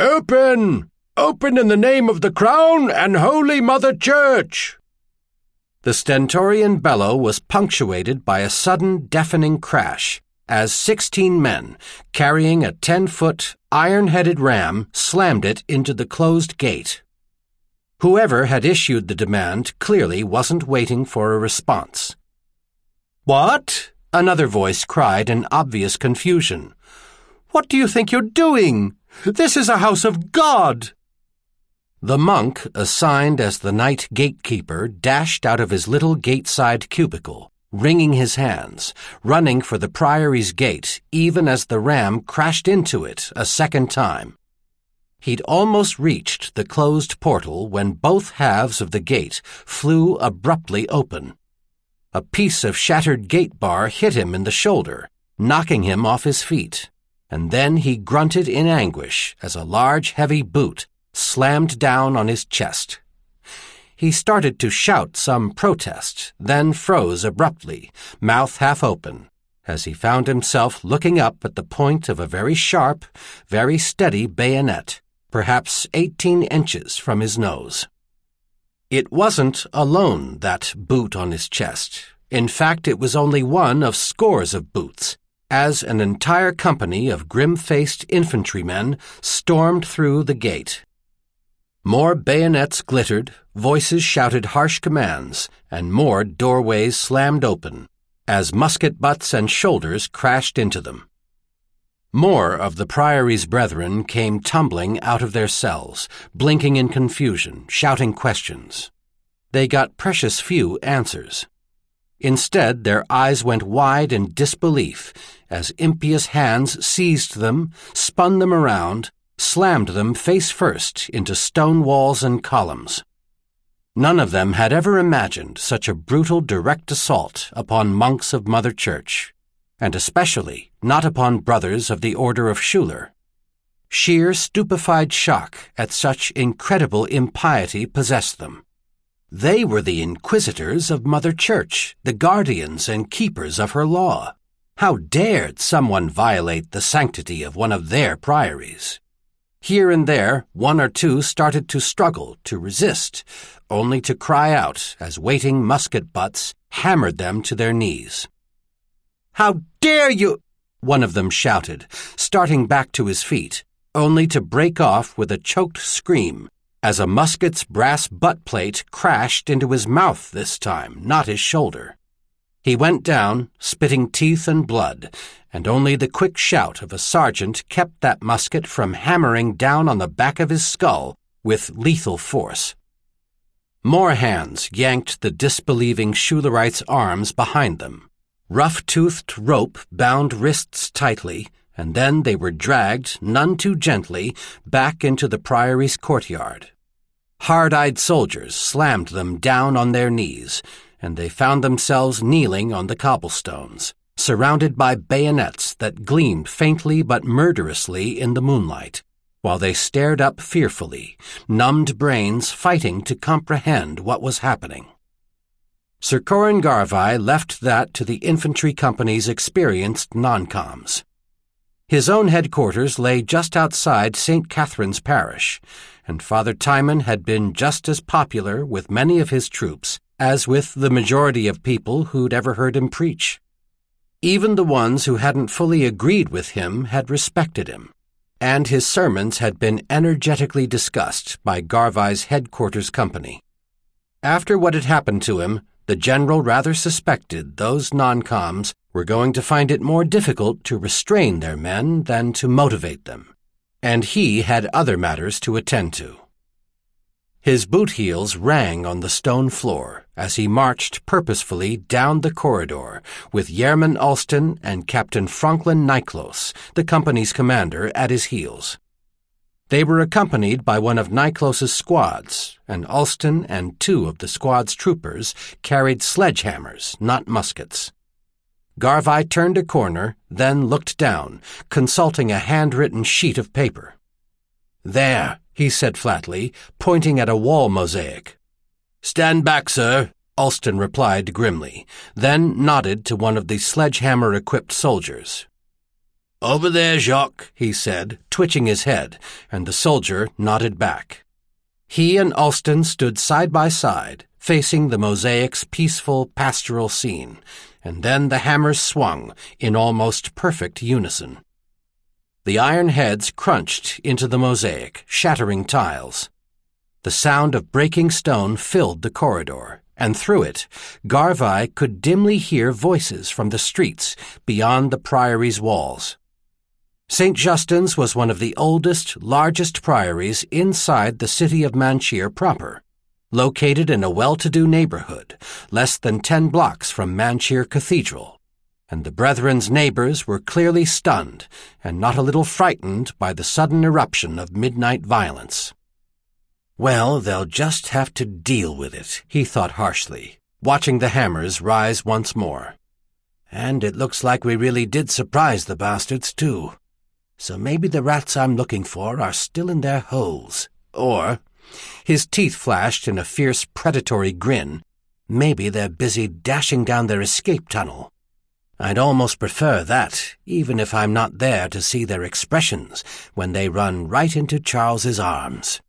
"Open! Open in the name of the Crown and Holy Mother Church!" The stentorian bellow was punctuated by a sudden deafening crash as 16 men, carrying a 10-foot, iron-headed ram, slammed it into the closed gate. Whoever had issued the demand clearly wasn't waiting for a response. "What?" another voice cried in obvious confusion. "What do you think you're doing? This is a house of God!" The monk, assigned as the night gatekeeper, dashed out of his little gate-side cubicle, wringing his hands, running for the priory's gate even as the ram crashed into it a second time. He'd almost reached the closed portal when both halves of the gate flew abruptly open. A piece of shattered gate bar hit him in the shoulder, knocking him off his feet, and then he grunted in anguish as a large, heavy boot slammed down on his chest. He started to shout some protest, then froze abruptly, mouth half open, as he found himself looking up at the point of a very sharp, very steady bayonet, perhaps 18 inches from his nose. It wasn't alone, that boot on his chest. In fact, it was only one of scores of boots, as an entire company of grim-faced infantrymen stormed through the gate. More bayonets glittered, voices shouted harsh commands, and more doorways slammed open, as musket butts and shoulders crashed into them. More of the priory's brethren came tumbling out of their cells, blinking in confusion, shouting questions. They got precious few answers. Instead, their eyes went wide in disbelief as impious hands seized them, spun them around, slammed them face first into stone walls and columns. None of them had ever imagined such a brutal direct assault upon monks of Mother Church, and especially not upon brothers of the Order of Schuyler. Sheer stupefied shock at such incredible impiety possessed them. They were the inquisitors of Mother Church, the guardians and keepers of her law. How dared someone violate the sanctity of one of their priories? Here and there, one or two started to struggle, to resist, only to cry out as waiting musket butts hammered them to their knees. "How dare you!" one of them shouted, starting back to his feet, only to break off with a choked scream as a musket's brass butt plate crashed into his mouth this time, not his shoulder. He went down, spitting teeth and blood, and only the quick shout of a sergeant kept that musket from hammering down on the back of his skull with lethal force. More hands yanked the disbelieving Schuylerite's arms behind them. Rough-toothed rope bound wrists tightly, and then they were dragged, none too gently, back into the priory's courtyard. Hard-eyed soldiers slammed them down on their knees, and they found themselves kneeling on the cobblestones, surrounded by bayonets that gleamed faintly but murderously in the moonlight, while they stared up fearfully, numbed brains fighting to comprehend what was happening. Sir Corin Garvey left that to the infantry company's experienced noncoms. His own headquarters lay just outside St. Catherine's Parish, and Father Timon had been just as popular with many of his troops as with the majority of people who'd ever heard him preach. Even the ones who hadn't fully agreed with him had respected him, and his sermons had been energetically discussed by Garvey's headquarters company. After what had happened to him, the general rather suspected those noncoms were going to find it more difficult to restrain their men than to motivate them, and he had other matters to attend to. His boot heels rang on the stone floor as he marched purposefully down the corridor with Yerman Alston and Captain Franklin Niklos, the company's commander, at his heels. They were accompanied by one of Niklos's squads, and Alston and two of the squad's troopers carried sledgehammers, not muskets. Garvey turned a corner, then looked down, consulting a handwritten sheet of paper. "There," he said flatly, pointing at a wall mosaic. "Stand back, sir," Alston replied grimly, then nodded to one of the sledgehammer-equipped soldiers. "Over there, Jacques," he said, twitching his head, and the soldier nodded back. He and Alston stood side by side, facing the mosaic's peaceful pastoral scene, and then the hammers swung in almost perfect unison. The iron heads crunched into the mosaic, shattering tiles. The sound of breaking stone filled the corridor, and through it, Garvai could dimly hear voices from the streets beyond the priory's walls. St. Justin's was one of the oldest, largest priories inside the city of Manchir proper, located in a well-to-do neighborhood, less than 10 blocks from Manchir Cathedral, and the Brethren's neighbors were clearly stunned and not a little frightened by the sudden eruption of midnight violence. Well, they'll just have to deal with it, he thought harshly, watching the hammers rise once more. And it looks like we really did surprise the bastards, too. So maybe the rats I'm looking for are still in their holes. Or, his teeth flashed in a fierce predatory grin, maybe they're busy dashing down their escape tunnel. I'd almost prefer that, even if I'm not there to see their expressions when they run right into Charles's arms.